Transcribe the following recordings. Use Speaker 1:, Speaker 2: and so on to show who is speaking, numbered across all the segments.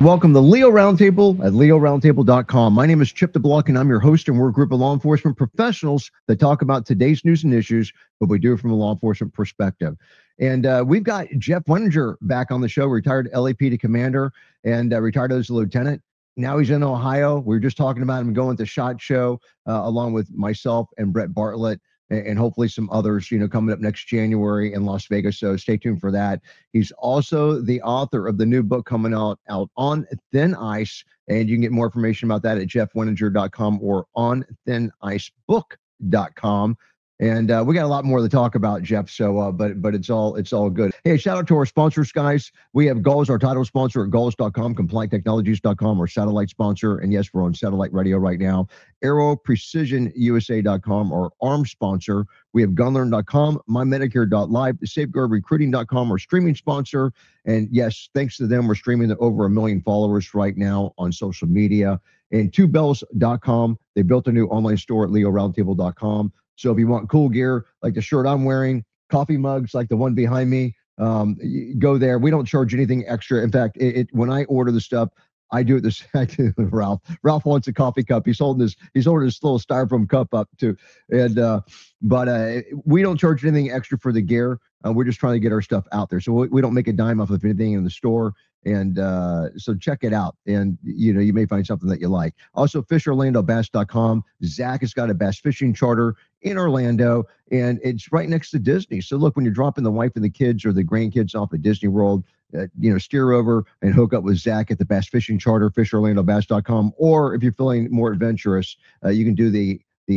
Speaker 1: Welcome to Leo Roundtable at leoroundtable.com. My name is Chip DeBlock, and I'm your host, and we're a group of law enforcement professionals that talk about today's news and issues, but we do it from a law enforcement perspective. And we've got Jeff Weninger back on the show, retired LAPD commander and retired as a lieutenant. Now he's in Ohio. We were just talking about him going to SHOT Show along with myself and Brett Bartlett, and hopefully some others, coming up next January in Las Vegas. So stay tuned for that. He's also the author of the new book coming out on Thin Ice, and you can get more information about that at jeffweninger.com or on thinicebook.com. And we got a lot more to talk about, Jeff. So, but it's all good. Hey, shout out to our sponsors, guys. We have Gulls, our title sponsor at Gulls.com, CompliantTechnologies.com, our satellite sponsor, and yes, we're on satellite radio right now. AeroPrecisionUSA.com, our arms sponsor. We have Gunlearn.com, MyMedicare.live, SafeguardRecruiting.com, our streaming sponsor. And yes, thanks to them, we're streaming to over 1 million followers right now on social media. And TwoBells.com, they built a new online store at LeoRoundtable.com. So if you want cool gear like the shirt I'm wearing, coffee mugs like the one behind me, go there. We don't charge anything extra. In fact, when I order the stuff, I do it this. I do Ralph. Ralph wants a coffee cup. He's holding his little styrofoam cup up too, and but we don't charge anything extra for the gear. We're just trying to get our stuff out there, so we don't make a dime off of anything in the store. And so check it out, and you may find something that you like. Also, FishOrlandoBass.com. Zach has got a bass fishing charter in Orlando, and it's right next to Disney. So look, when you're dropping the wife and the kids or the grandkids off at Disney World, steer over and hook up with Zach at the bass fishing charter, FishOrlandoBass.com. Or if you're feeling more adventurous, you can do the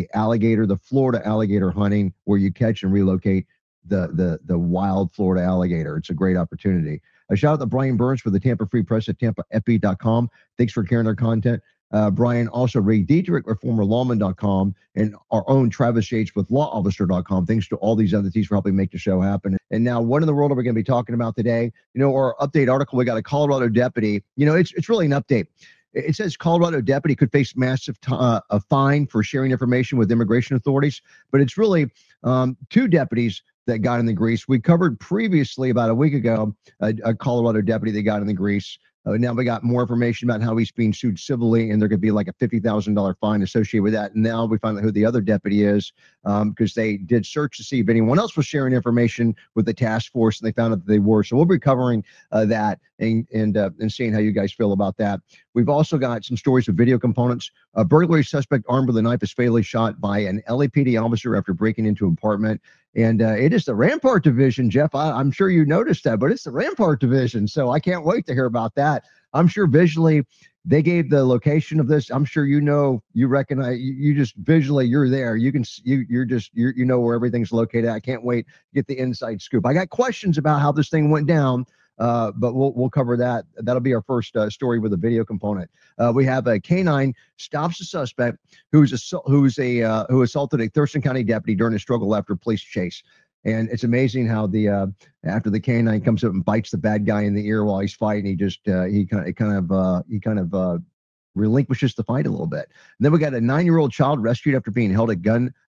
Speaker 1: Florida alligator hunting, where you catch and relocate the wild Florida alligator. It's a great opportunity. A shout out to Brian Burns for the Tampa Free Press at TampaFB.com. Thanks for carrying our content. Brian, also Ray Dietrich, reformerlawman.com, and our own Travis Yates with lawofficer.com. Thanks to all these entities for helping make the show happen. And now, what in the world are we going to be talking about today? Our update article, we got a Colorado deputy. It's really an update. It says Colorado deputy could face massive a fine for sharing information with immigration authorities, but it's really two deputies that got in the grease. We covered previously about a week ago a Colorado deputy that got in the grease. Now we got more information about how he's being sued civilly, and there could be like a $50,000 fine associated with that. And now we find out who the other deputy is, because they did search to see if anyone else was sharing information with the task force, and they found out that they were. So we'll be covering that and seeing how you guys feel about that. We've also got some stories of video components. A burglary suspect armed with a knife is fatally shot by an LAPD officer after breaking into an apartment. And it is the Rampart Division, Jeff. I'm sure you noticed that, but it's the Rampart Division. So I can't wait to hear about that. I'm sure visually they gave the location of this. I'm sure you recognize, you just visually, you're there. You know where everything's located. I can't wait to get the inside scoop. I got questions about how this thing went down, but we'll cover that. That'll be our first story with a video component. We have a canine stops a suspect who assaulted a Thurston County deputy during a struggle after a police chase. And it's amazing how after the canine comes up and bites the bad guy in the ear while he's fighting, he kind of relinquishes the fight a little bit. And then we got a 9-year-old child rescued after being held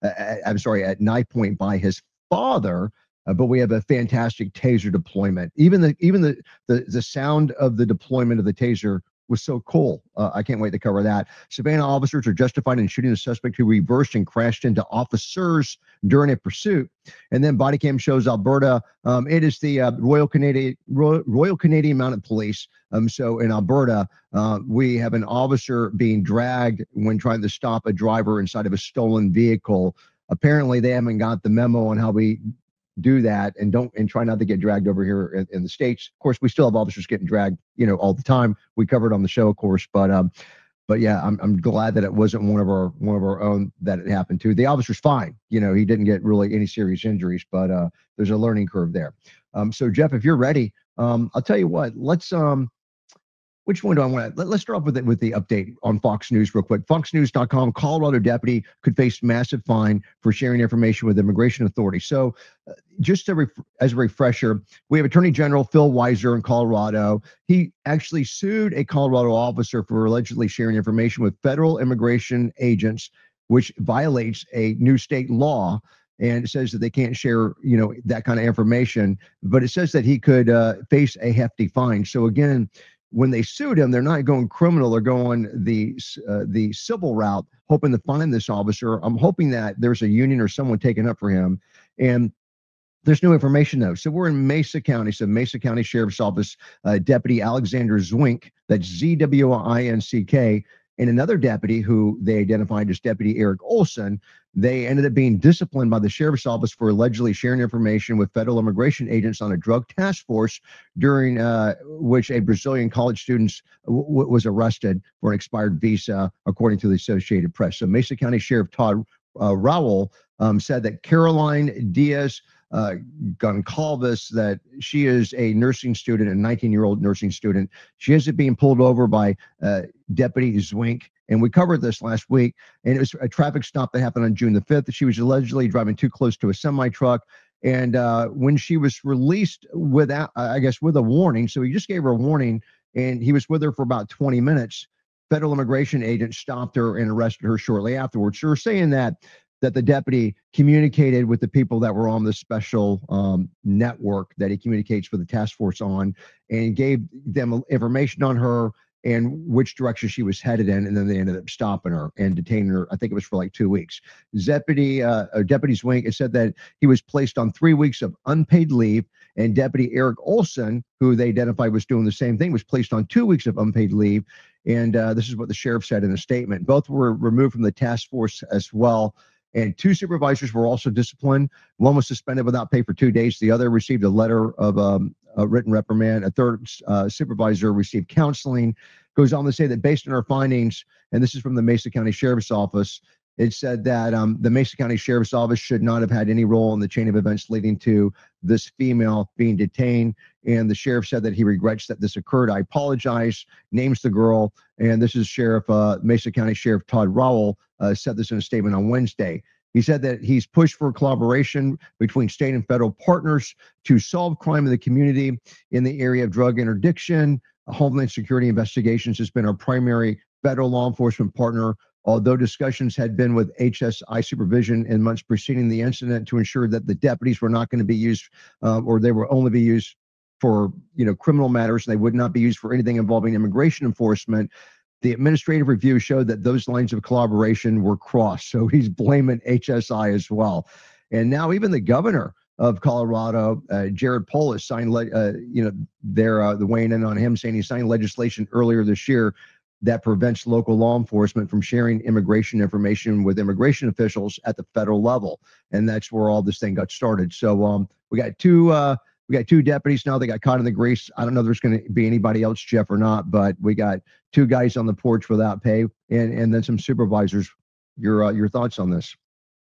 Speaker 1: at knife point by his father. But we have a fantastic taser deployment. Even the sound of the deployment of the taser was so cool. I can't wait to cover that. Savannah officers are justified in shooting a suspect who reversed and crashed into officers during a pursuit. And then body cam shows Alberta. It is the Royal Canadian Mounted Police. So in Alberta, we have an officer being dragged when trying to stop a driver inside of a stolen vehicle. Apparently, they haven't got the memo on how we do that and try not to get dragged over here in the States. Of course, we still have officers getting dragged, all the time. We covered on the show, of course, but yeah, I'm glad that it wasn't one of our own that it happened to. The officer's fine. He didn't get really any serious injuries, but there's a learning curve there. So Jeff, if you're ready, I'll tell you what, which one do I want to? Let's start off with the update on Fox News real quick. FoxNews.com, Colorado deputy could face massive fine for sharing information with immigration authorities. So just as a refresher, we have Attorney General Phil Weiser in Colorado. He actually sued a Colorado officer for allegedly sharing information with federal immigration agents, which violates a new state law. And it says that they can't share, that kind of information. But it says that he could face a hefty fine. So again, when they sued him, they're not going criminal; they're going the civil route, hoping to find this officer. I'm hoping that there's a union or someone taking up for him, and there's no information though. So we're in Mesa County. So Mesa County Sheriff's Office Deputy Alexander Zwink, that's Zwinck, and another deputy who they identified as Deputy Eric Olson. They ended up being disciplined by the sheriff's office for allegedly sharing information with federal immigration agents on a drug task force during which a Brazilian college student was arrested for an expired visa, according to the Associated Press. So Mesa County Sheriff Todd Rowell said that Caroline Diaz Goncalves, that she is a nursing student, a 19-year-old nursing student. She is being pulled over by Deputy Zwink. And we covered this last week, and it was a traffic stop that happened on June the 5th. She was allegedly driving too close to a semi-truck. And when she was released without, I guess, with a warning, so he just gave her a warning, and he was with her for about 20 minutes. Federal immigration agents stopped her and arrested her shortly afterwards. So we're saying that the deputy communicated with the people that were on the special network that he communicates with the task force on, and gave them information on her and which direction she was headed in, and then they ended up stopping her and detaining her. I think it was for like 2 weeks. Deputy Zwink said that he was placed on 3 weeks of unpaid leave, and Deputy Eric Olson, who they identified was doing the same thing, was placed on 2 weeks of unpaid leave. And this is what the sheriff said in a statement. Both were removed from the task force as well. And 2 supervisors were also disciplined. One was suspended without pay for 2 days. The other received a letter of a written reprimand. A third supervisor received counseling. Goes on to say that based on our findings, and this is from the Mesa County Sheriff's Office, it said that the Mesa County Sheriff's Office should not have had any role in the chain of events leading to this female being detained. And the sheriff said that he regrets that this occurred. I apologize, names the girl. And this is Mesa County Sheriff Todd Rowell said this in a statement on Wednesday. He said that he's pushed for collaboration between state and federal partners to solve crime in the community in the area of drug interdiction. Homeland Security Investigations has been our primary federal law enforcement partner, although discussions had been with HSI Supervision in months preceding the incident to ensure that the deputies were not going to be used, or they will only be used for criminal matters. They would not be used for anything involving immigration enforcement. The administrative review showed that those lines of collaboration were crossed. So he's blaming HSI as well. And now even the governor of Colorado, Jared Polis, signed, the weighing in on him, saying he signed legislation earlier this year that prevents local law enforcement from sharing immigration information with immigration officials at the federal level. And that's where all this thing got started. So we got two deputies now. They got caught in the grease. I don't know if there's going to be anybody else, Jeff, or not, but we got 2 guys on the porch without pay, and then some supervisors. Your thoughts on this?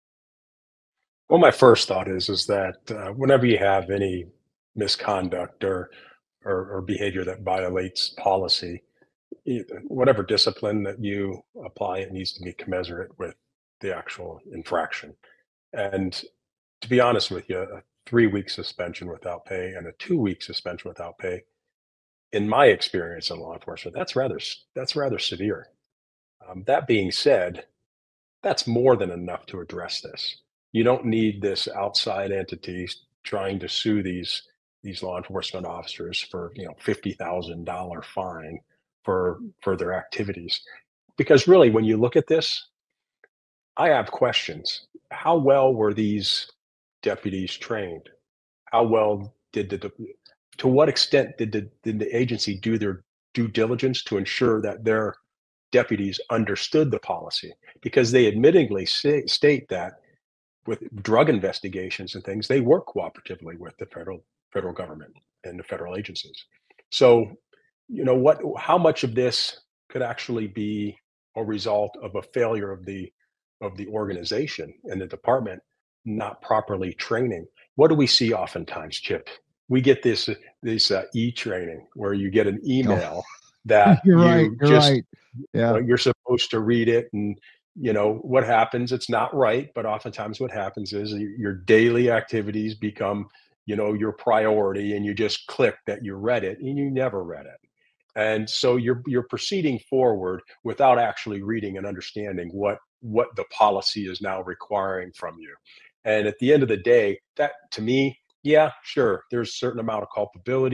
Speaker 2: Well, my first thought is that whenever you have any misconduct or behavior that violates policy, whatever discipline that you apply, it needs to be commensurate with the actual infraction. And to be honest with you, a 3-week suspension without pay and a 2-week suspension without pay, in my experience in law enforcement, that's rather severe. That being said, that's more than enough to address this. You don't need this outside entity trying to sue these law enforcement officers for $50,000 fine for their activities. Because really, when you look at this, I have questions. How well were these deputies trained? How well to what extent did the agency do their due diligence to ensure that their deputies understood the policy? Because they admittedly state that with drug investigations and things, they work cooperatively with the federal government and the federal agencies. So, how much of this could actually be a result of a failure of the organization and the department not properly training? What do we see oftentimes, Chip? We get this e-training where you get an email that
Speaker 1: You're right. Yeah.
Speaker 2: you're supposed to read it, and what happens, it's not right, but oftentimes what happens is your daily activities become your priority, and you just click that you read it, and you never read it. And so you're proceeding forward without actually reading and understanding what the policy is now requiring from you. And at the end of the day, that, to me, yeah, sure, there's a certain amount of culpability.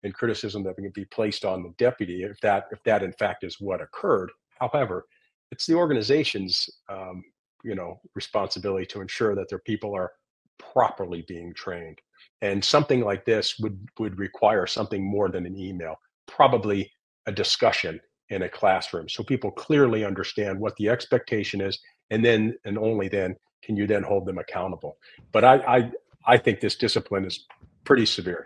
Speaker 2: and criticism that can be placed on the deputy if that in fact is what occurred. However, it's the organization's responsibility to ensure that their people are properly being trained. And something like this would require something more than an email, probably a discussion in a classroom, so people clearly understand what the expectation is, and then and only then can you then hold them accountable. But I think this discipline is pretty severe.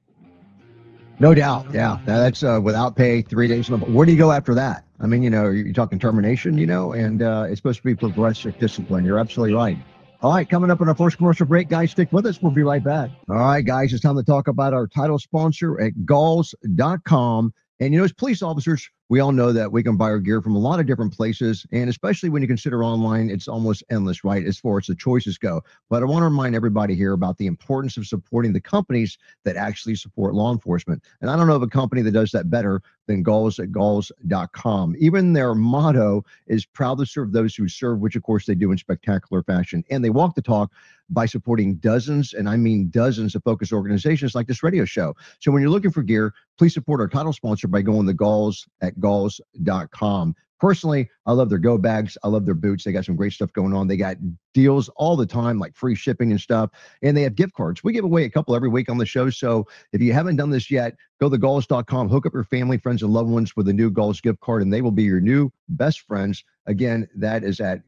Speaker 1: No doubt. Yeah. That's without pay, 3 days. Where do you go after that? I mean, you're talking termination, and it's supposed to be progressive discipline. You're absolutely right. All right, coming up on our first commercial break, guys, stick with us. We'll be right back. All right, guys, it's time to talk about our title sponsor at Galls.com. And, as police officers, we all know that we can buy our gear from a lot of different places. And especially when you consider online, it's almost endless, right, as far as the choices go. But I want to remind everybody here about the importance of supporting the companies that actually support law enforcement. And I don't know of a company that does that better than Galls at Galls.com. Even their motto is proud to serve those who serve, which, of course, they do in spectacular fashion. And they walk the talk by supporting dozens, and I mean dozens, of focus organizations like this radio show. So when you're looking for gear, please support our title sponsor by going to Galls at Galls.com. Personally, I love their go bags. I love their boots. They got some great stuff going on. They got deals all the time, like free shipping and stuff. And they have gift cards. We give away a couple every week on the show. So if you haven't done this yet, go to Galls.com, hook up your family, friends, and loved ones with a new Galls gift card, and they will be your new best friends. Again, that is at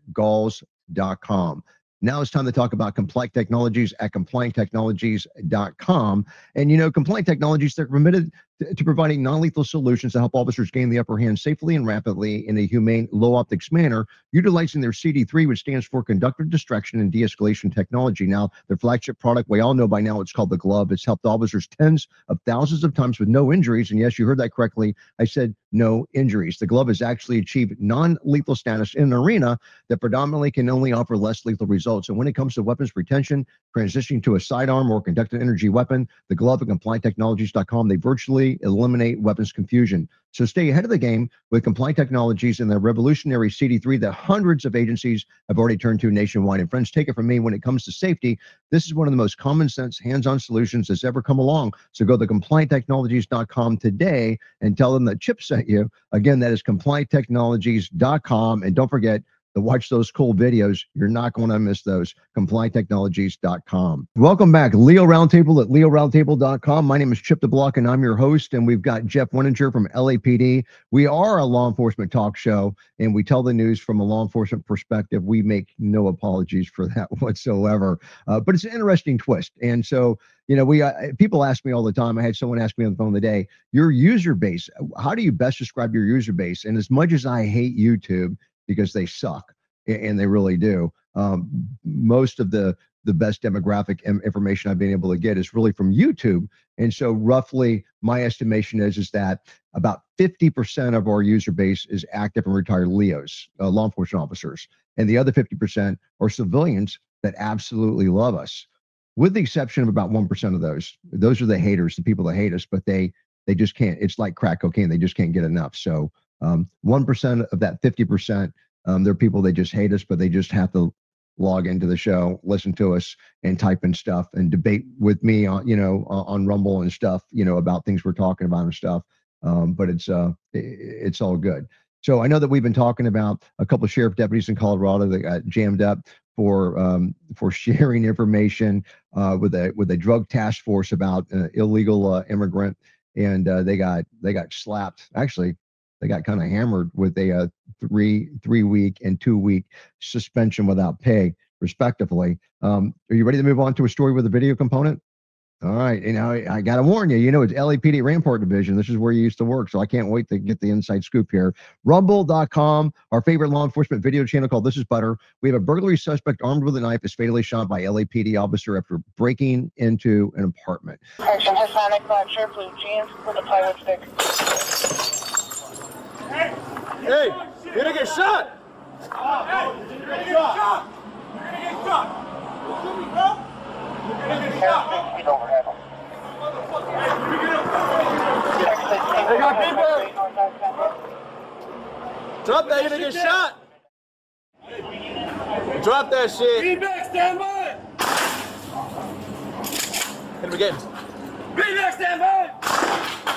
Speaker 1: Galls.com. Now it's time to talk about Compliant Technologies at CompliantTechnologies.com. And, Compliant Technologies, they're committed to providing non-lethal solutions to help officers gain the upper hand safely and rapidly in a humane, low-optics manner, utilizing their CD3, which stands for Conductive Distraction and De-escalation Technology. Now, their flagship product, we all know by now, it's called the Glove. It's helped officers tens of thousands of times with no injuries. And yes, you heard that correctly. I said no injuries. The Glove has actually achieved non-lethal status in an arena that predominantly can only offer less lethal results. And when it comes to weapons retention, transitioning to a sidearm or conducted energy weapon, the Glove at CompliantTechnologies.com, they virtually eliminate weapons confusion. So stay ahead of the game with Compliant Technologies and their revolutionary CD3 that hundreds of agencies have already turned to nationwide. And friends, take it from me, when it comes to safety, this is one of the most common sense, hands-on solutions that's ever come along. So go to CompliantTechnologies.com today and tell them that Chip sent you. Again, that is CompliantTechnologies.com. And don't forget to watch those cool videos. You're not going to miss those. CompliantTechnologies.com. Welcome back. Leo Roundtable at LeoRoundtable.com. My name is Chip DeBlock, and I'm your host. And we've got Jeff Winninger from LAPD. We are a law enforcement talk show, and we tell the news from a law enforcement perspective. We make no apologies for that whatsoever. But it's an interesting twist. And so, people ask me all the time. I had someone ask me on the phone today, your user base, how do you best describe your user base? And as much as I hate YouTube, because they suck, and they really do, most of the best demographic information I've been able to get is really from YouTube. And so roughly my estimation is that about 50% of our user base is active and retired LEOs, law enforcement officers. And the other 50% are civilians that absolutely love us, with the exception of about 1% of those. Those are the haters, the people that hate us, but they just can't. It's like crack cocaine. They just can't get enough. So 1% of that 50%, they're people, they just hate us, but they just have to log into the show, listen to us, and type in stuff and debate with me on, on Rumble and stuff, about things we're talking about and stuff. But it's all good. So I know that we've been talking about a couple of sheriff deputies in Colorado that got jammed up for sharing information with a drug task force about illegal immigrant, and they got slapped. Actually, they got kind of hammered with a 3-week and 2-week suspension without pay, respectively. Are you ready to move on to a story with a video component? All right. I got to warn you, it's LAPD Rampart Division. This is where you used to work. So I can't wait to get the inside scoop here. Rumble.com, our favorite law enforcement video channel called This Is Butter. We have a burglary suspect armed with a knife is fatally shot by LAPD officer after breaking into an apartment.
Speaker 3: Action Hispanic, black shirt, blue jeans with a plywood stick.
Speaker 4: Hey, you're gonna get shot! Hey, you're gonna get shot! You're gonna get shot! Shoot me, bro! You're gonna get shot! They got people! Drop that, you're gonna get shot! Drop that shit! Feedback, stand by! Hit him again. Feedback, stand by!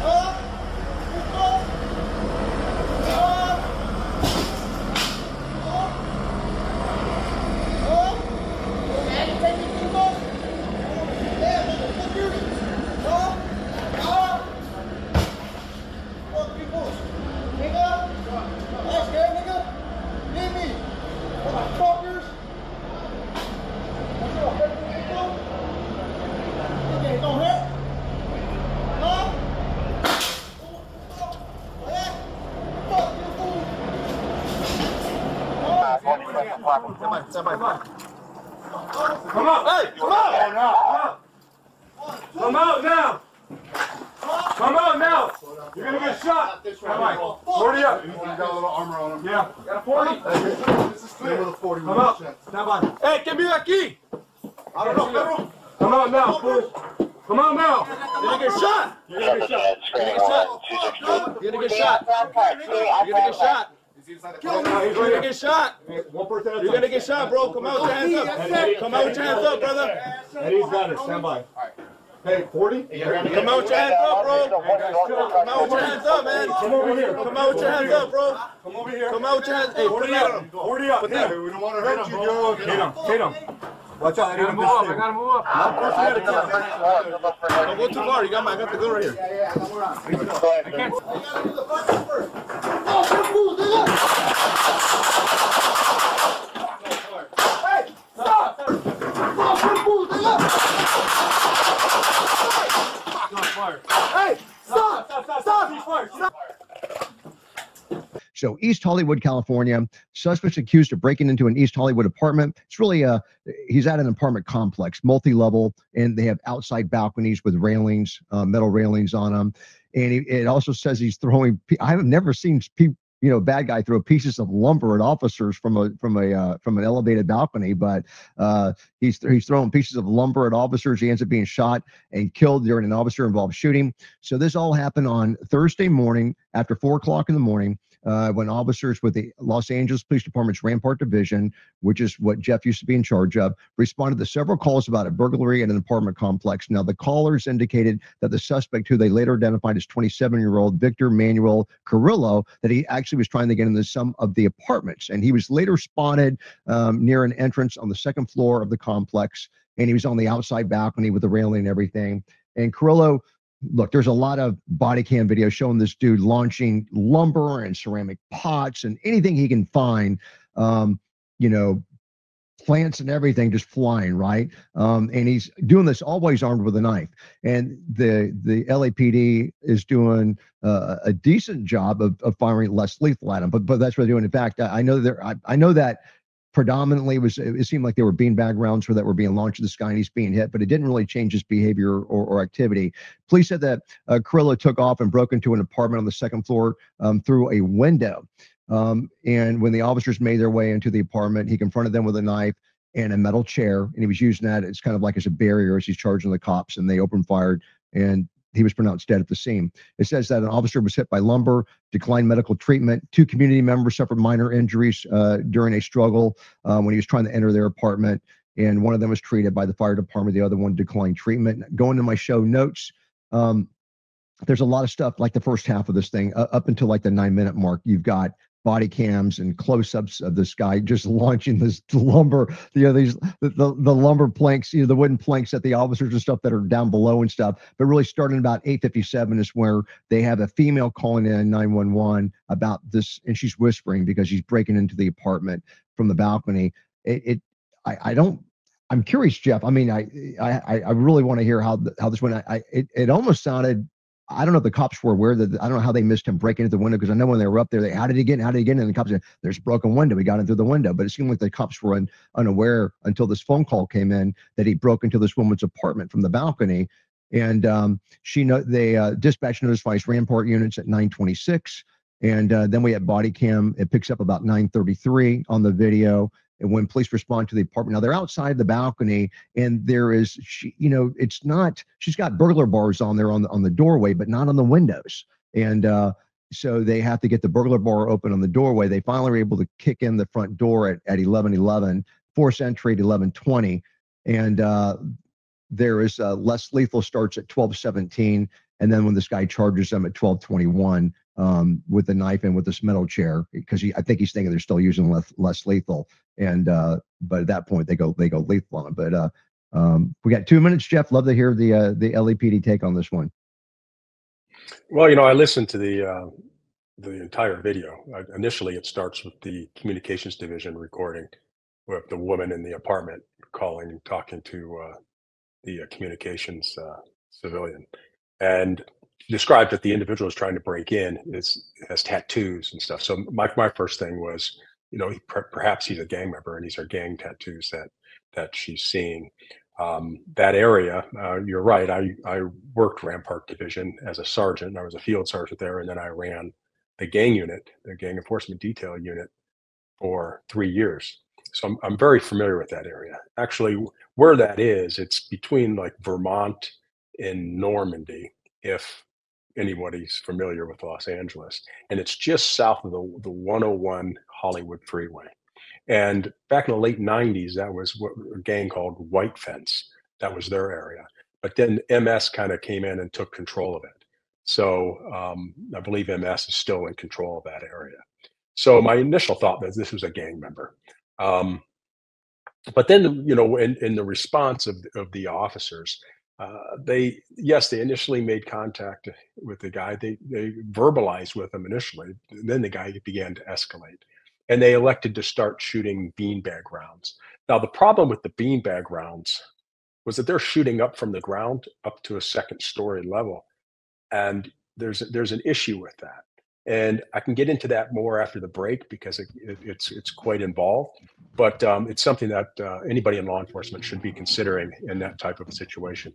Speaker 4: Come out! Hey! Come out! Come out now! Come out now! You're gonna get shot! Come on. 40 up.
Speaker 5: He's got a little armor on him.
Speaker 4: Yeah. Got a 40.
Speaker 5: This is clear with a 40.
Speaker 4: Come out. Stand by. Hey, que vive aquí! I don't know, perro. Come out now, fool. Come out now. You're gonna get shot. You're gonna get shot. You're gonna get shot. You're gonna get shot. You're gonna get shot. You're gonna get shot. You're gonna get shot, bro. Come out with your hands up. Come out with your hands up, brother.
Speaker 5: Eddie's got it. Stand by. Hey, 40?
Speaker 4: Come out with your hands up, bro. Come out with your hands up, man.
Speaker 5: Come over here.
Speaker 4: Come out with your hands up, bro.
Speaker 5: Come over here.
Speaker 4: Come out with your hands. Hey, 40 up.
Speaker 5: 40 up.
Speaker 4: Put
Speaker 5: Yeah,
Speaker 4: them.
Speaker 5: we don't want to hurt you, Joe. Hit him. Watch out. I gotta move up. I gotta move up.
Speaker 4: Don't go too far. I got the gun right here.
Speaker 5: I can't.
Speaker 1: So East Hollywood, California, suspects accused of breaking into an East Hollywood apartment. It's really he's at an apartment complex, multi-level, and they have outside balconies with railings, metal railings on them. And it also says he's throwing. I have never seen bad guy throw pieces of lumber at officers from an elevated balcony, but he's throwing pieces of lumber at officers. He ends up being shot and killed during an officer-involved shooting. So this all happened on Thursday morning after 4 o'clock in the morning. When officers with the Los Angeles Police Department's Rampart Division, which is what Jeff used to be in charge of, responded to several calls about a burglary at an apartment complex. Now, the callers indicated that the suspect, who they later identified as 27-year-old Victor Manuel Carrillo, that he actually was trying to get into some of the apartments. And he was later spotted near an entrance on the second floor of the complex, and he was on the outside balcony with the railing and everything. And Carrillo, look, there's a lot of body cam video showing this dude launching lumber and ceramic pots and anything he can find, plants and everything just flying, right? And he's doing this always armed with a knife. And the LAPD is doing a decent job of firing less lethal at him, but that's what they're doing. In fact, I know that predominantly it seemed like there were beanbag rounds that were being launched at this guy and he's being hit, but it didn't really change his behavior or activity. Police said that Carrillo took off and broke into an apartment on the second floor through a window. And when the officers made their way into the apartment, he confronted them with a knife and a metal chair, and he was using that as kind of like as a barrier as he's charging the cops, and they opened fire, and he was pronounced dead at the scene. It says that an officer was hit by lumber, declined medical treatment. 2 community members suffered minor injuries during a struggle when he was trying to enter their apartment, and one of them was treated by the fire department. The other one declined treatment. Going to my show notes, there's a lot of stuff like the first half of this thing up until like the 9-minute mark. You've got body cams and close-ups of this guy just launching this lumber, the lumber planks, the wooden planks at the officers and stuff that are down below and stuff. But really starting about 8:57 is where they have a female calling in 911 about this, and she's whispering because she's breaking into the apartment from the balcony. I'm curious, Jeff. I mean, I really want to hear how this went. It almost sounded, I don't know if the cops were aware that, I don't know how they missed him breaking into the window, because I know when they were up there, how did he get in? And the cops said, there's a broken window. We got in through the window. But it seemed like the cops were unaware until this phone call came in that he broke into this woman's apartment from the balcony. And they dispatch notifies Rampart units at 9:26. And then we had body cam. It picks up about 9:33 on the video. And when police respond to the apartment, now they're outside the balcony, and there is, it's not, she's got burglar bars on there on the doorway, but not on the windows. And so they have to get the burglar bar open on the doorway. They finally were able to kick in the front door at 11:11, force entry at 11:20. And there is less lethal starts at 12:17. And then when this guy charges them at 12:21 with the knife and with this metal chair, because I think he's thinking they're still using less lethal. And but at that point they go lethal on him. But we got 2 minutes, Jeff. Love to hear the LAPD take on this one.
Speaker 2: Well, I listened to the entire video. Initially, it starts with the communications division recording with the woman in the apartment talking to the communications civilian, and described that the individual is trying to break in has tattoos and stuff. So my first thing was, perhaps he's a gang member and these are gang tattoos that she's seeing. That area, you're right. I worked Rampart Division as a sergeant. I was a field sergeant there, and then I ran the gang unit, the gang enforcement detail unit, for 3 years. So I'm very familiar with that area. Actually, where that is, it's between like Vermont and Normandy, if anybody's familiar with Los Angeles, and it's just south of the 101 Hollywood freeway. And back in the late 90s, that was what a gang called White Fence. That was their area. But then MS kind of came in and took control of it. So I believe MS is still in control of that area. So my initial thought was this was a gang member. But then, in the response of the officers, they initially made contact with the guy. They verbalized with him initially. And then the guy began to escalate. And they elected to start shooting beanbag rounds. Now, the problem with the beanbag rounds was that they're shooting up from the ground up to a second-story level. And there's an issue with that. And I can get into that more after the break because it's quite involved. But it's something that anybody in law enforcement should be considering in that type of a situation.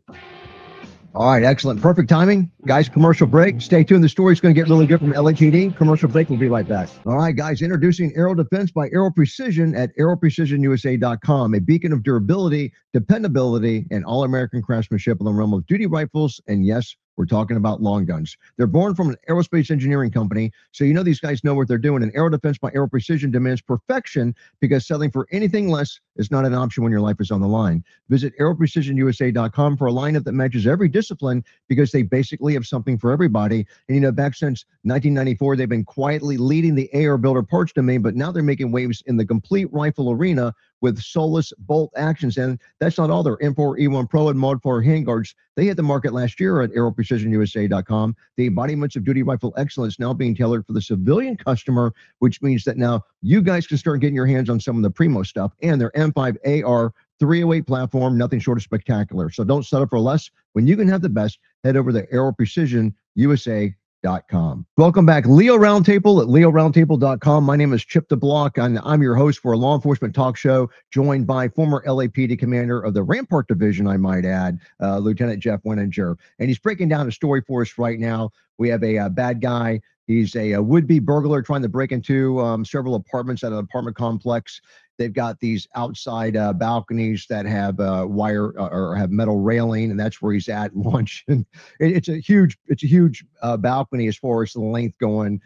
Speaker 1: All right, excellent. Perfect timing. Guys, commercial break. Stay tuned. The story's going to get really good from LAPD. Commercial break. We'll be right back. All right, guys, introducing Aero Defense by Aero Precision at aeroprecisionusa.com, a beacon of durability, dependability, and all-American craftsmanship in the realm of duty rifles. And yes, we're talking about long guns. They're born from an aerospace engineering company, so these guys know what they're doing. And Aero Defense by Aero Precision demands perfection because selling for anything less is not an option when your life is on the line. Visit aeroprecisionusa.com for a lineup that matches every discipline because they basically have something for everybody. And back since 1994, they've been quietly leading the AR builder parts domain, but now they're making waves in the complete rifle arena with Solus bolt actions. And that's not all. Their M4 E1 Pro and Mod 4 handguards, they hit the market last year at aeroprecisionusa.com. The embodiments of duty rifle excellence now being tailored for the civilian customer, which means that now you guys can start getting your hands on some of the primo stuff. And their M5 AR 308 platform, nothing short of spectacular. So don't settle for less. When you can have the best, head over to aeroprecisionusa.com. Welcome back. Leo Roundtable at leoroundtable.com. My name is Chip DeBlock, and I'm your host for a law enforcement talk show, joined by former LAPD commander of the Rampart Division, I might add, Lieutenant Jeff Wenninger. And he's breaking down a story for us right now. We have a bad guy. He's a would-be burglar trying to break into several apartments at an apartment complex. They've got these outside balconies that have wire or have metal railing, and that's where he's at lunch. And it's a huge balcony as far as the length going,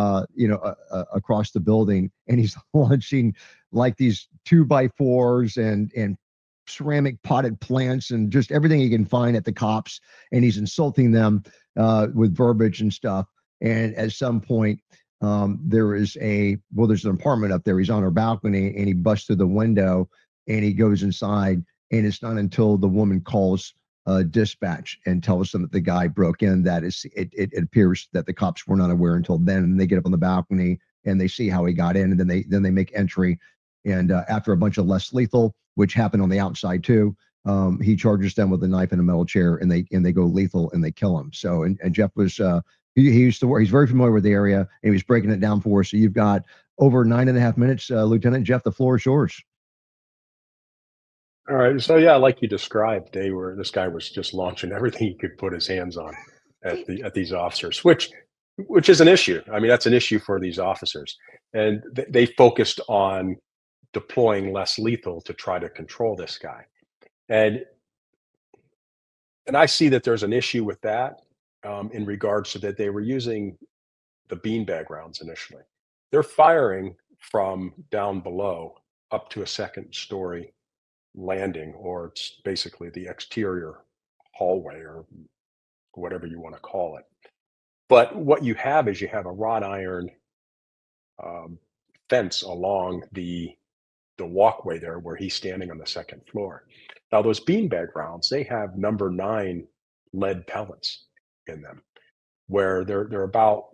Speaker 1: across the building. And he's launching like these 2x4s and ceramic potted plants and just everything he can find at the cops. And he's insulting them with verbiage and stuff. And at some point, there's an apartment up there. He's on her balcony and he busts through the window and he goes inside. And it's not until the woman calls dispatch and tells them that the guy broke in that it appears that the cops were not aware until then. And they get up on the balcony and they see how he got in, and then they make entry. And after a bunch of less lethal, which happened on the outside too, he charges them with a knife and a metal chair, and they go lethal and they kill him. So and Jeff was he used to work. He's very familiar with the area, and he was breaking it down for us. So you've got over 9.5 minutes, Lieutenant Jeff. The floor is yours.
Speaker 2: All right. So yeah, like you described, this guy was just launching everything he could put his hands on at these officers, which is an issue. I mean, that's an issue for these officers, and they focused on deploying less lethal to try to control this guy, and I see that there's an issue with that. In regards to that, they were using the beanbag rounds initially. They're firing from down below up to a second-story landing, or it's basically the exterior hallway or whatever you want to call it. But what you have is you have a wrought iron fence along the walkway there where he's standing on the second floor. Now those beanbag rounds, they have number 9 lead pellets in them, where they're about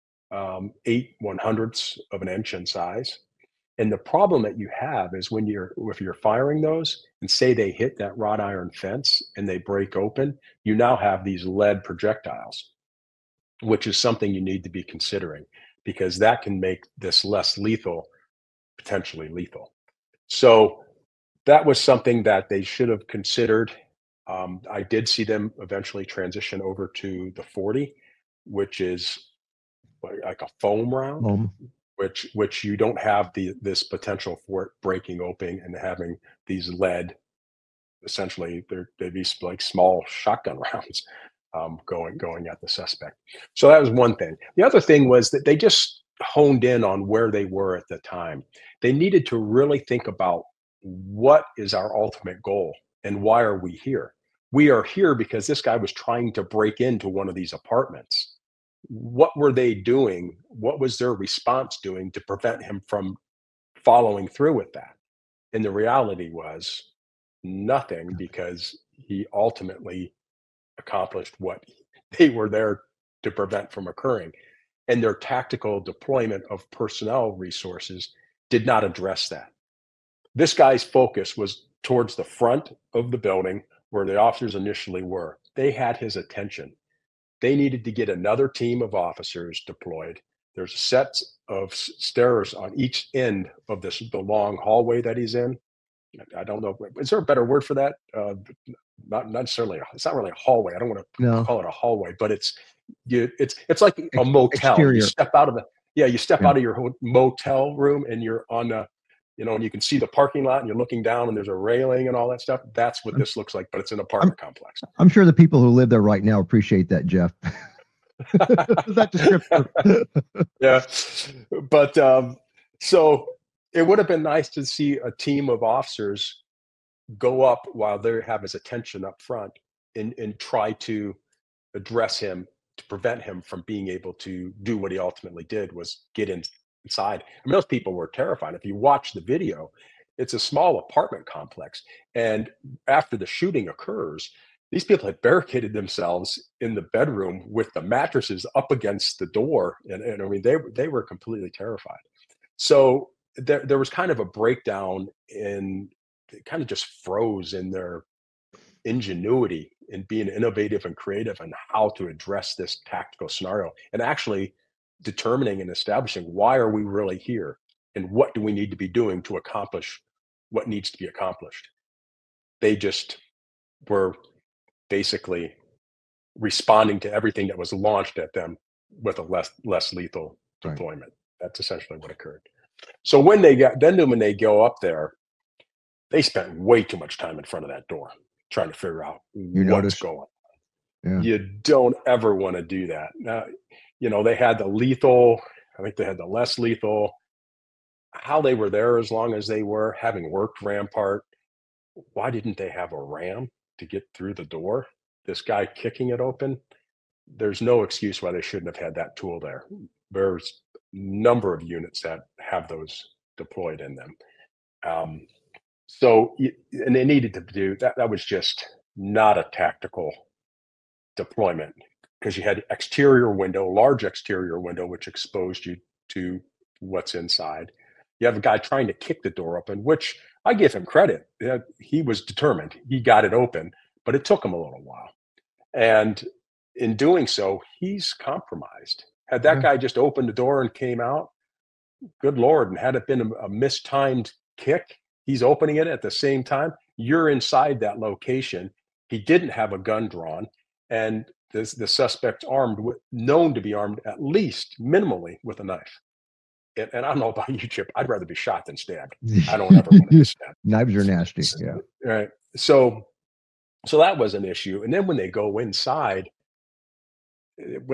Speaker 2: 8/100ths of an inch in size. And the problem that you have is if you're firing those and say they hit that wrought iron fence and they break open, you now have these lead projectiles, which is something you need to be considering, because that can make this less lethal, potentially lethal. So that was something that they should have considered. I did see them eventually transition over to the 40, which is like a foam round, which you don't have this potential for it breaking open and having these lead. Essentially, they'd be like small shotgun rounds going at the suspect. So that was one thing. The other thing was that they just honed in on where they were at the time. They needed to really think about what is our ultimate goal and why are we here? We are here because this guy was trying to break into one of these apartments. What were they doing? What was their response doing to prevent him from following through with that? And the reality was nothing, because he ultimately accomplished what they were there to prevent from occurring. And their tactical deployment of personnel resources did not address that. This guy's focus was towards the front of the building where the officers initially were. They had his attention. They needed to get another team of officers deployed. There's sets of stairs on each end of the long hallway that he's in. I don't know. Is there a better word for that? Not necessarily. It's not really a hallway. I don't want to call it a hallway, but it's like a motel.
Speaker 1: Exterior.
Speaker 2: You step out of out of your motel room and you're on the, and you can see the parking lot and you're looking down and there's a railing and all that stuff. That's what this looks like, but it's an apartment complex.
Speaker 1: I'm sure the people who live there right now appreciate that, Jeff. That description.
Speaker 2: Yeah. But so it would have been nice to see a team of officers go up while they have his attention up front and try to address him, to prevent him from being able to do what he ultimately did, was get inside. I mean, those people were terrified. If you watch the video, it's a small apartment complex. And after the shooting occurs, these people had barricaded themselves in the bedroom with the mattresses up against the door. And I mean, they were completely terrified. So there was kind of a breakdown in, it kind of just froze in their ingenuity in being innovative and creative and how to address this tactical scenario, and actually determining and establishing why are we really here and what do we need to be doing to accomplish what needs to be accomplished. They just were basically responding to everything that was launched at them with a less lethal deployment. Right. That's essentially what occurred. So when they go up there, they spent way too much time in front of that door trying to figure out what's going on. Yeah. You don't ever want to do that. Now, they had the lethal, I think they had the less lethal. How they were there as long as they were, having worked Rampart, why didn't they have a ram to get through the door? This guy kicking it open, there's no excuse why they shouldn't have had that tool there. There's a number of units that have those deployed in them. So, and they needed to do that. That was just not a tactical deployment, because you had large exterior window, which exposed you to what's inside. You have a guy trying to kick the door open, which I give him credit. He was determined. He got it open, but it took him a little while. And in doing so, he's compromised. Had that guy just opened the door and came out, good Lord, and had it been a mistimed kick, he's opening it at the same time, you're inside that location. He didn't have a gun drawn, and the suspect's known to be armed at least minimally with a knife. And I don't know about you, Chip. I'd rather be shot than stabbed. I don't ever want to be stabbed.
Speaker 1: Knives are nasty. Yeah.
Speaker 2: Right. So that was an issue. And then when they go inside, there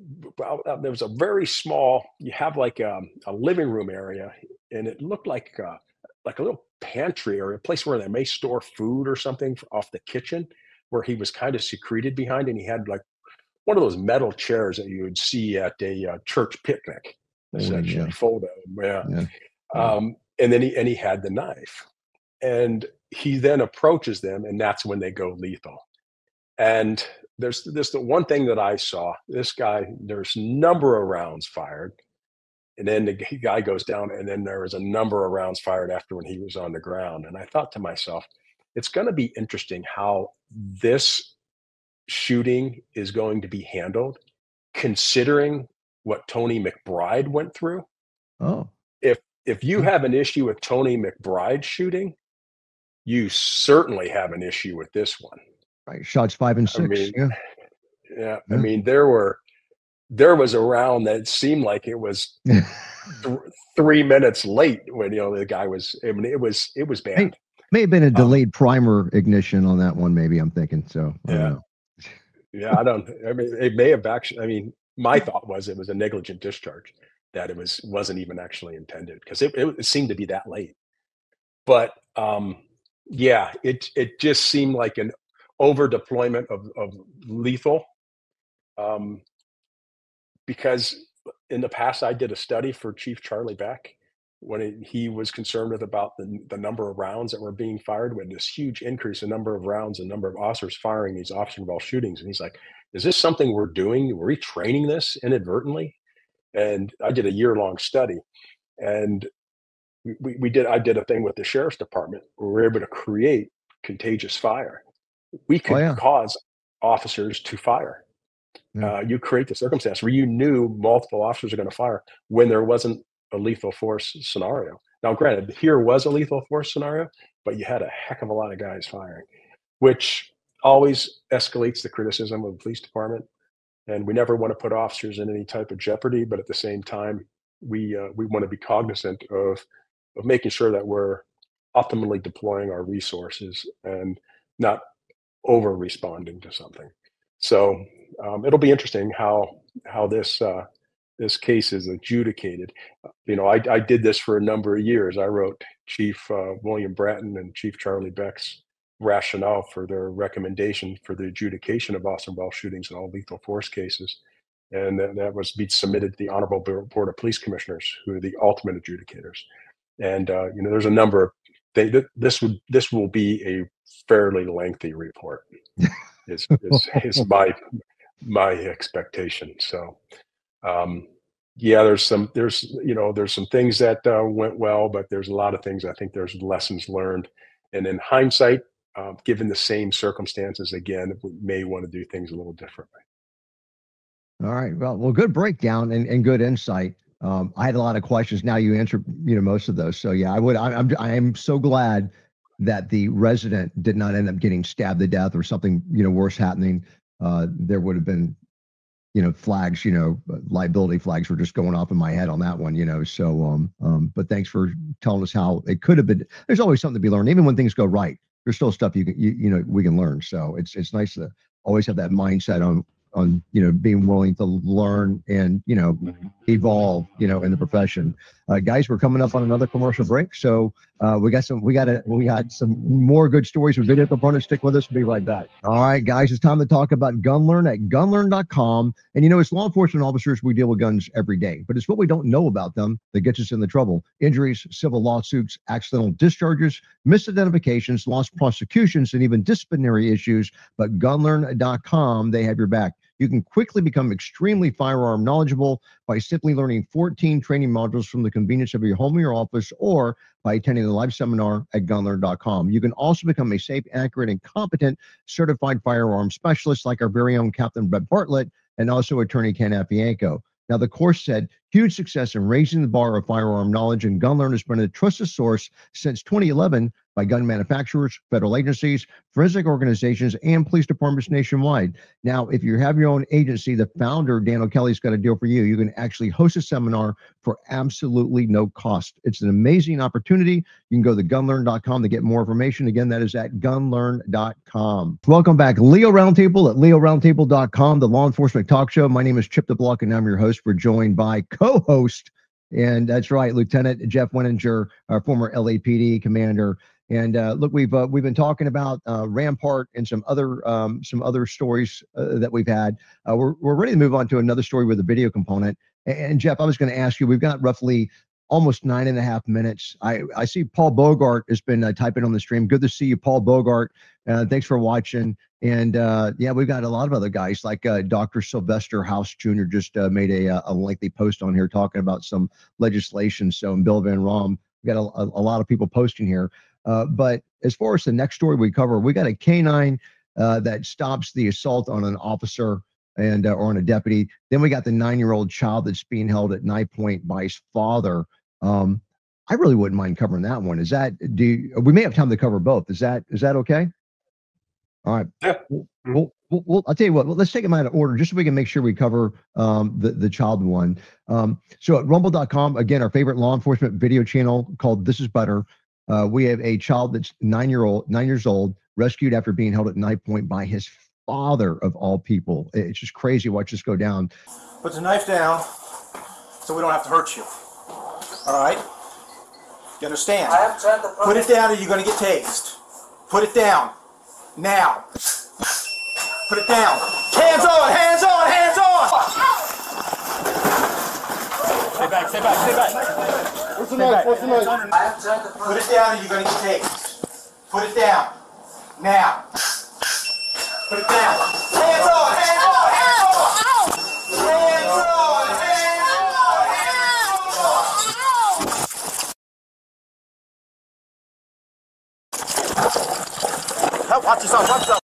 Speaker 2: was a very small, you have like a living room area, and it looked like a little pantry or a place where they may store food or something off the kitchen, where he was kind of secreted behind, and he had like one of those metal chairs that you would see at a church picnic, essentially,
Speaker 1: yeah.
Speaker 2: fold out.
Speaker 1: Yeah.
Speaker 2: And then he had the knife, and he then approaches them, and that's when they go lethal. And there's the one thing that I saw. This guy, there's a number of rounds fired, and then the guy goes down, and then there was a number of rounds fired after when he was on the ground. And I thought to myself, it's going to be interesting how this shooting is going to be handled, considering what Tony McBride went through.
Speaker 1: Oh,
Speaker 2: If you have an issue with Tony McBride shooting, you certainly have an issue with this one.
Speaker 1: right. Shots 5 and 6.
Speaker 2: I mean,
Speaker 1: yeah.
Speaker 2: I mean, there was a round that seemed like it was 3 minutes late when the guy was. I mean, it was bad.
Speaker 1: May have been a delayed primer ignition on that one. Maybe I'm thinking so. I don't know.
Speaker 2: Yeah, I mean, it may have actually. I mean, my thought was it was a negligent discharge, that it wasn't even actually intended, because it seemed to be that late. But yeah, it just seemed like an over deployment of lethal. Because in the past, I did a study for Chief Charlie Beck when he was concerned about the number of rounds that were being fired, with this huge increase in number of rounds and number of officers firing these officer-involved shootings. And he's like, is this something we're doing? Were we training this inadvertently? And I did a year-long study, and I did a thing with the sheriff's department where we were able to create contagious fire. We could cause officers to fire. You create the circumstance where you knew multiple officers are going to fire when there wasn't a lethal force scenario. Now, granted, here was a lethal force scenario, but you had a heck of a lot of guys firing, which always escalates the criticism of the police department. And we never want to put officers in any type of jeopardy, but at the same time, we want to be cognizant of making sure that we're optimally deploying our resources and not over responding to something. So it'll be interesting how this case is adjudicated. I did this for a number of years. I wrote Chief William Bratton and Chief Charlie Beck's rationale for their recommendation for the adjudication of officer-involved shootings and all lethal force cases. And that was be submitted to the Honorable Board of Police Commissioners, who are the ultimate adjudicators. And there's a number of things. This will be a fairly lengthy report. is my expectation. So there's some things that went well, but there's a lot of things I think there's lessons learned. And in hindsight, given the same circumstances, again, we may want to do things a little differently.
Speaker 1: All right. Well, good breakdown and good insight. I had a lot of questions. Now you answered, most of those. So yeah, I am so glad that the resident did not end up getting stabbed to death or something, worse happening. There would have been, flags, liability flags were just going off in my head on that one, so, but thanks for telling us how it could have been. There's always something to be learned. Even when things go right, there's still stuff we can learn. So it's nice to always have that mindset on being willing to learn and, evolve, in the profession. Guys, we're coming up on another commercial break. So we got some more good stories with video components. Stick with us. We'll be right back. All right, guys, it's time to talk about GunLearn at gunlearn.com. And, as law enforcement officers, we deal with guns every day, but it's what we don't know about them that gets us in the trouble. Injuries, civil lawsuits, accidental discharges, misidentifications, lost prosecutions, and even disciplinary issues. But gunlearn.com, they have your back. You can quickly become extremely firearm knowledgeable by simply learning 14 training modules from the convenience of your home or your office, or by attending the live seminar at gunlearn.com. You can also become a safe, accurate, and competent certified firearm specialist like our very own Captain Brett Bartlett and also attorney Ken Apianco. Now, the course said huge success in raising the bar of firearm knowledge, and GunLearn has been a trusted source since 2011 by gun manufacturers, federal agencies, forensic organizations, and police departments nationwide. Now, if you have your own agency, the founder, Dan O'Kelly's got a deal for you. You can actually host a seminar for absolutely no cost. It's an amazing opportunity. You can go to gunlearn.com to get more information. Again, that is at gunlearn.com. Welcome back. Leo Roundtable at leoroundtable.com, the law enforcement talk show. My name is Chip DeBlock, and I'm your host. We're joined by co-host, and that's right, Lieutenant Jeff Wenninger, our former LAPD commander. And look, we've been talking about Rampart and some other stories that we've had. We're ready to move on to another story with a video component. And Jeff, I was going to ask you, we've got roughly almost 9.5 minutes. I see Paul Bogart has been typing on the stream. Good to see you, Paul Bogart. Thanks for watching. And yeah, we've got a lot of other guys like Dr. Sylvester House Jr. just made a lengthy post on here talking about some legislation. So, and Bill Van Rom, we got a lot of people posting here. But as far as the next story we cover, we got a canine that stops the assault on an officer and or on a deputy. Then we got the 9-year-old child that's being held at knife point by his father. I really wouldn't mind covering that one. We may have time to cover both. Is that okay? All right.
Speaker 2: Yeah.
Speaker 1: Well, I'll tell you what. Let's take them out of order just so we can make sure we cover the child one. So at rumble.com, again, our favorite law enforcement video channel called This Is Better. We have a child that's 9 years old, rescued after being held at knife point by his father of all people. It's just crazy. Watch this go down.
Speaker 6: Put the knife down so we don't have to hurt you. All right? You understand? Put it down or you're going to get tased. Put it down. Now. Put it down. Hands on, hands on, hands on! Stay back, stay back, stay back.
Speaker 5: What's the knife? What's the knife?
Speaker 6: Put it down or you're going to get tased. Put it down. Now. Put it down. Hands on, hands on, hands on! Hands on, hands on, hands on! Watch yourself, watch yourself.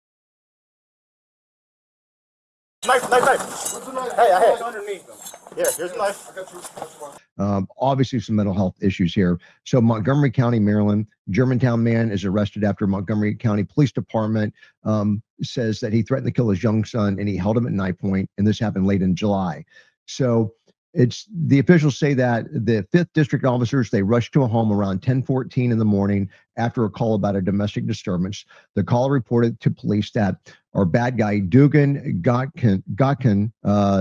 Speaker 6: Knife, knife, knife.
Speaker 5: What's the knife?
Speaker 6: Hey.
Speaker 5: It's underneath them.
Speaker 6: Here's the knife.
Speaker 5: I got you. That's fine.
Speaker 1: Obviously some mental health issues here. So Montgomery County, Maryland, Germantown man is arrested after Montgomery County Police Department says that he threatened to kill his young son and he held him at knife point. And this happened late in July. So the officials say that the 5th District officers, they rushed to a home around 10:14 in the morning after a call about a domestic disturbance. The caller reported to police that our bad guy, Dugan Gotkin,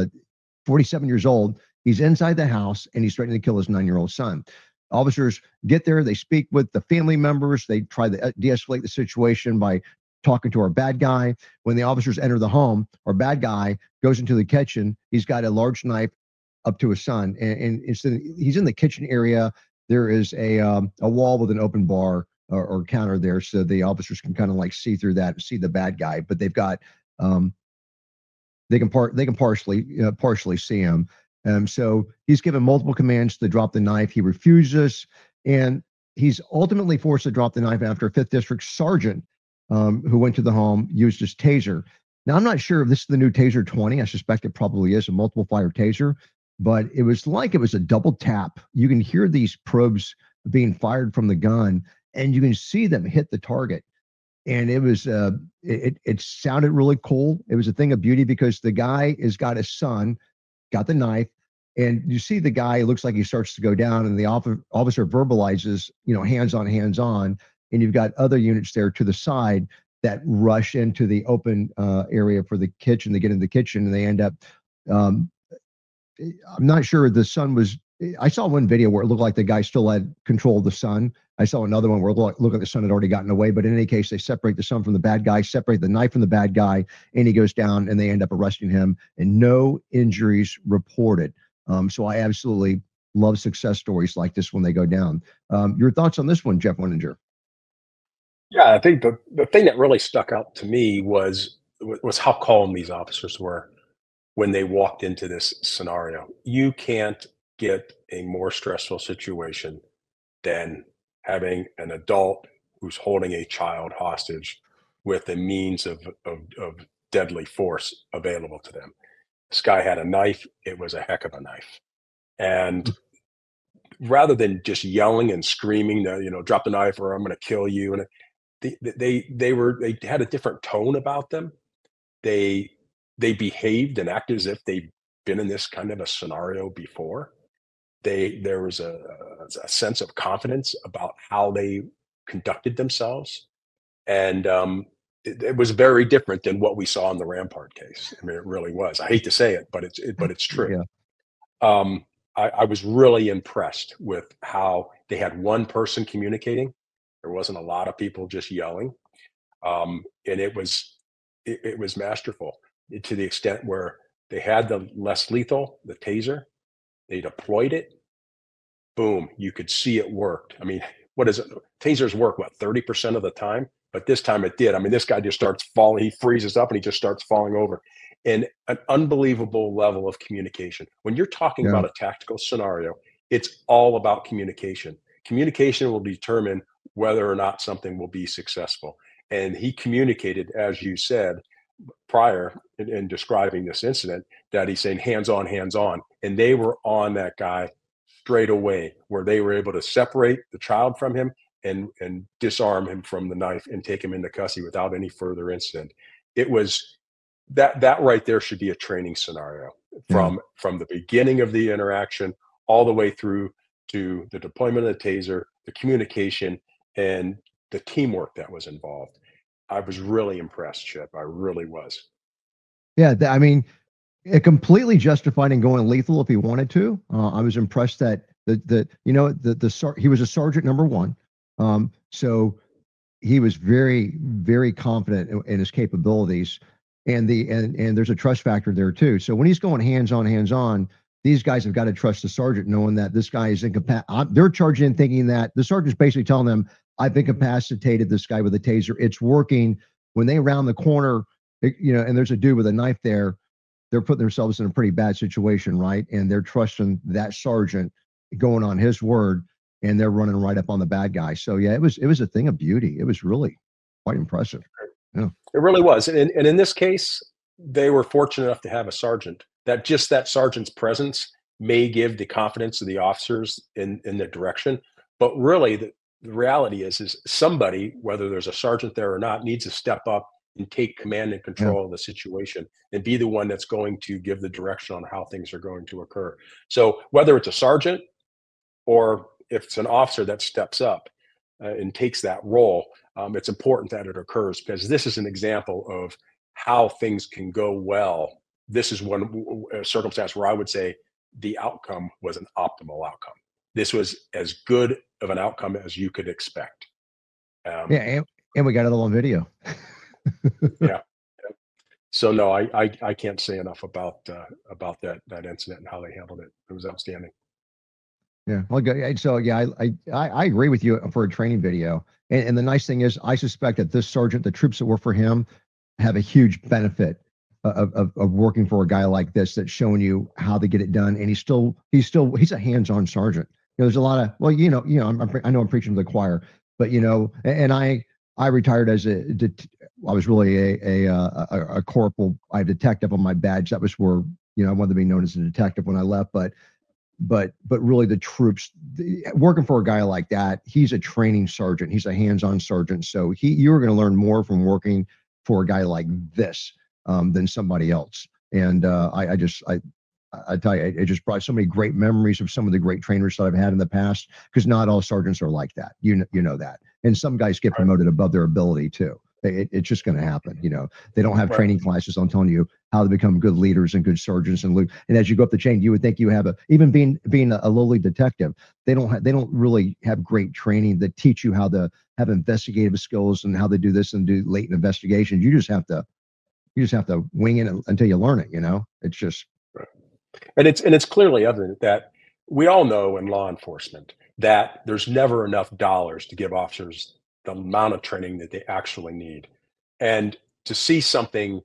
Speaker 1: 47 years old, he's inside the house and he's threatening to kill his 9-year-old son. Officers get there, they speak with the family members, they try to de-escalate the situation by talking to our bad guy. When the officers enter the home, our bad guy goes into the kitchen. He's got a large knife up to his son, and he's in the kitchen area. There is a wall with an open bar or counter there, so the officers can kind of like see through that and see the bad guy. But they've got they can partially see him. So he's given multiple commands to drop the knife. He refuses, and he's ultimately forced to drop the knife after a 5th District sergeant who went to the home used his taser. Now, I'm not sure if this is the new Taser 20. I suspect it probably is a multiple fire taser, but it was a double tap. You can hear these probes being fired from the gun, and you can see them hit the target. And it was it sounded really cool. It was a thing of beauty because the guy has got his son, got the knife, and you see the guy, it looks like he starts to go down, and the officer verbalizes, hands on, and you've got other units there to the side that rush into the open area for the kitchen. They get in the kitchen and they end up, I'm not sure the son was, I saw one video where it looked like the guy still had control of the son. I saw another one where it looked like the son had already gotten away, but in any case, they separate the son from the bad guy, separate the knife from the bad guy, and he goes down and they end up arresting him, and no injuries reported. So I absolutely love success stories like this when they go down. Your thoughts on this one, Jeff Winninger?
Speaker 2: Yeah, I think the thing that really stuck out to me was how calm these officers were when they walked into this scenario. You can't get a more stressful situation than having an adult who's holding a child hostage with a means of deadly force available to them. This guy had a knife. It was a heck of a knife. And rather than just yelling and screaming, drop the knife or I'm going to kill you, and they had a different tone about them. They behaved and acted as if they've been in this kind of a scenario before. There was a sense of confidence about how they conducted themselves, and it was very different than what we saw in the Rampart case. I mean, it really was. I hate to say it, but it's true. Yeah. I was really impressed with how they had one person communicating There wasn't a lot of people just yelling. And it was masterful to the extent where they had the less lethal, the taser, they deployed it, boom, you could see it worked. I mean, what is it? Tasers work, what, 30% of the time? But this time it did. I mean, this guy just starts falling, he freezes up and he just starts falling over. And an unbelievable level of communication. When you're talking about a tactical scenario, it's all about communication. Communication will determine whether or not something will be successful. And he communicated, as you said prior in describing this incident, that he's saying hands on, hands on. And they were on that guy straight away, where they were able to separate the child from him and disarm him from the knife and take him into custody without any further incident. It was that right there should be a training scenario from the beginning of the interaction all the way through to the deployment of the taser, the communication, and the teamwork that was involved. I was really impressed, Chip. I really was.
Speaker 1: Yeah, I mean, it completely justified in going lethal if he wanted to. I was impressed that he was a sergeant number one, so he was very, very confident in his capabilities, and there's a trust factor there too. So when he's going hands on, these guys have got to trust the sergeant, knowing that this guy is incapacitated. They're charging in thinking that the sergeant's basically telling them, I've incapacitated this guy with a taser. It's working. When they round the corner, and there's a dude with a knife there, they're putting themselves in a pretty bad situation, right? And they're trusting that sergeant going on his word, and they're running right up on the bad guy. So yeah, it was a thing of beauty. It was really quite impressive. Yeah.
Speaker 2: It really was. And in this case, they were fortunate enough to have a sergeant. That sergeant's presence may give the confidence of the officers in the direction. But really, the reality is somebody, whether there's a sergeant there or not, needs to step up and take command and control of the situation and be the one that's going to give the direction on how things are going to occur. So whether it's a sergeant or if it's an officer that steps up and takes that role, it's important that it occurs, because this is an example of how things can go well. This is one circumstance where I would say the outcome was an optimal outcome. This was as good of an outcome as you could expect.
Speaker 1: And we got it all on video.
Speaker 2: Yeah. So no, I can't say enough about that incident and how they handled it. It was outstanding.
Speaker 1: Yeah. Well, so yeah, I agree with you for a training video. And the nice thing is, I suspect that this sergeant, the troops that work for him, have a huge benefit of working for a guy like this, that's showing you how to get it done. And he's a hands-on sergeant. There's a lot of, well, I know I'm preaching to the choir, but and I retired as I was really a corporal. I had detective on my badge. That was where I wanted to be known as a detective when I left. But really, the troops working for a guy like that, he's a training sergeant. He's a hands-on sergeant. So you're going to learn more from working for a guy like this than somebody else. And I tell you, it just brought so many great memories of some of the great trainers that I've had in the past, because not all sergeants are like that. You know that. And some guys get promoted above their ability too. It's just going to happen. They don't have training classes on telling you how to become good leaders and good sergeants. And as you go up the chain, you would think you have even being a lowly detective, they don't really have great training that teach you how to have investigative skills and how to do this and do latent investigations. You just have to wing it until you learn it. It's just.
Speaker 2: And it's clearly evident that we all know in law enforcement that there's never enough dollars to give officers the amount of training that they actually need. And to see something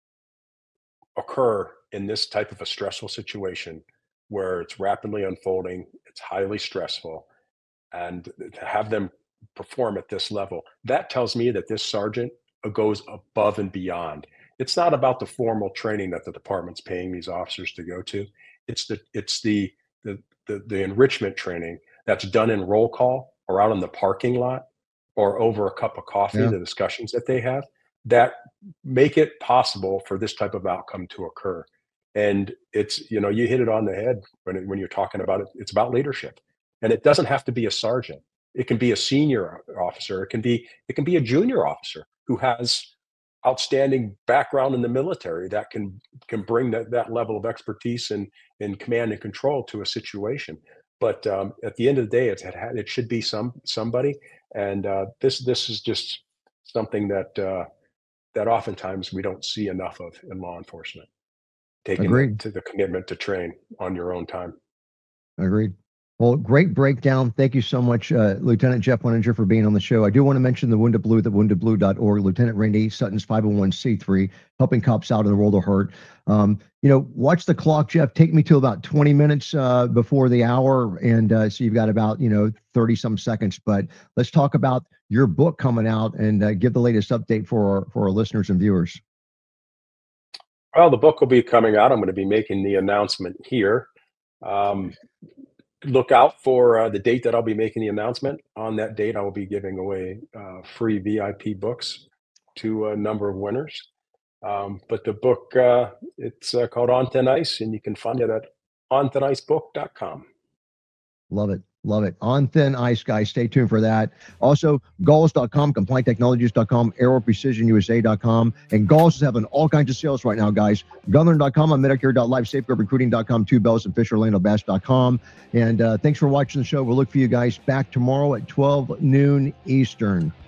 Speaker 2: occur in this type of a stressful situation where it's rapidly unfolding, it's highly stressful, and to have them perform at this level, that tells me that this sergeant goes above and beyond. It's not about the formal training that the department's paying these officers to go to. It's the enrichment training that's done in roll call or out in the parking lot or over a cup of coffee, the discussions that they have that make it possible for this type of outcome to occur. And it's, you hit it on the head when you're talking about it. It's about leadership, and it doesn't have to be a sergeant. It can be a senior officer. It can be a junior officer who has outstanding background in the military that can bring that level of expertise and command and control to a situation. But at the end of the day, it should be somebody. And this is just something that oftentimes we don't see enough of in law enforcement. Taking
Speaker 1: Agreed.
Speaker 2: to the commitment to train on your own time.
Speaker 1: Agreed. Well, great breakdown. Thank you so much, Lieutenant Jeff Wenninger, for being on the show. I do want to mention the Wounded Blue, thewoundedblue.org, Lieutenant Randy Sutton's 501c3, helping cops out in the world of hurt. Watch the clock, Jeff. Take me to about 20 minutes before the hour. And so you've got about, 30 some seconds. But let's talk about your book coming out and give the latest update for our listeners and viewers.
Speaker 2: Well, the book will be coming out. I'm going to be making the announcement here. Look out for the date that I'll be making the announcement. On that date, I will be giving away free VIP books to a number of winners. But the book, it's called On Thin Ice, and you can find it at onthinicebook.com.
Speaker 1: Love it. Love it. On Thin Ice, guys. Stay tuned for that. Also, Galls.com, CompliantTechnologies.com, AeroPrecisionUSA.com. And Galls is having all kinds of sales right now, guys. Gunlearn.com, on Medicare.live, SafeGuardRecruiting.com, 2Bells, and FisherOrlandoBass.com. And thanks for watching the show. We'll look for you guys back tomorrow at 12 noon Eastern.